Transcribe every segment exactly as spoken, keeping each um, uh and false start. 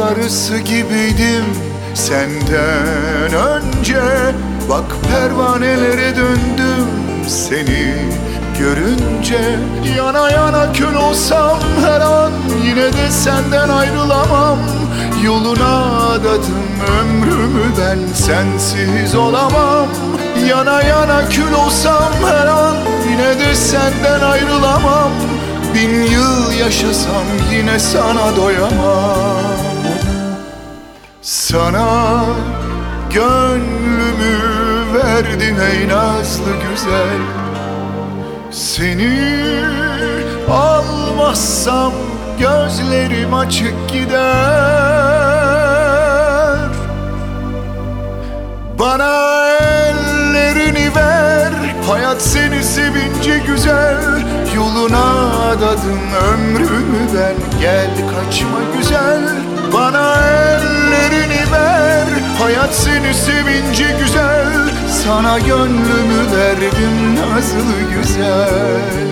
arısı gibiydim senden önce. Bak pervanelere döndüm seni görünce. Yana yana kül olsam her an yine de senden ayrılamam. Yoluna adadım ömrümü, ben sensiz olamam. Yana yana kül olsam her an yine de senden ayrılamam. Bin yıl yaşasam yine sana doyamam. Sana gönlümü verdim ey nazlı güzel. Seni almazsam gözlerim açık gider. Bana ellerini ver, hayat seni sevince güzel. Yoluna adadım ömrümü ben, gel kaçma güzel. Bana ellerini ver, hayat seni sevince güzel. Sana gönlümü verdim nazlı güzel.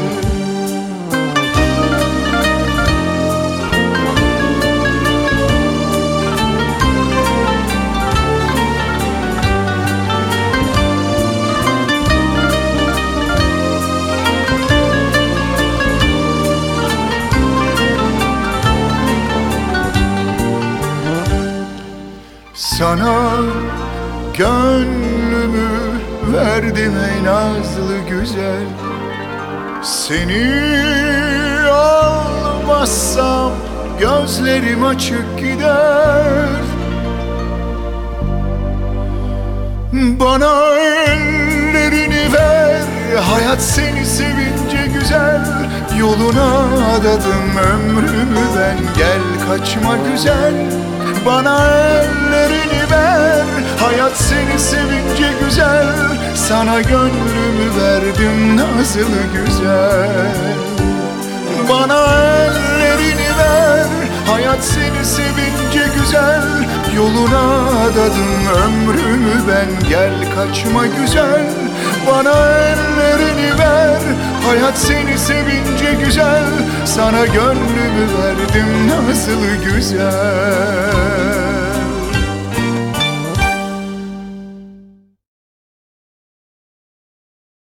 Sana gönlümü verdim ey nazlı güzel. Seni almazsam gözlerim açık gider. Bana ellerini ver, hayat seni sevince güzel. Yoluna adadım ömrümü ben, gel kaçma güzel. Bana ellerini ver, hayat seni sevince güzel. Sana gönlümü verdim nazlı güzel. Bana ellerini ver, hayat seni sevince güzel. Yoluna adadım ömrümü ben, gel kaçma güzel. Bana ellerini ver, hayat seni sevince güzel. Sana gönlümü verdim nazlı güzel.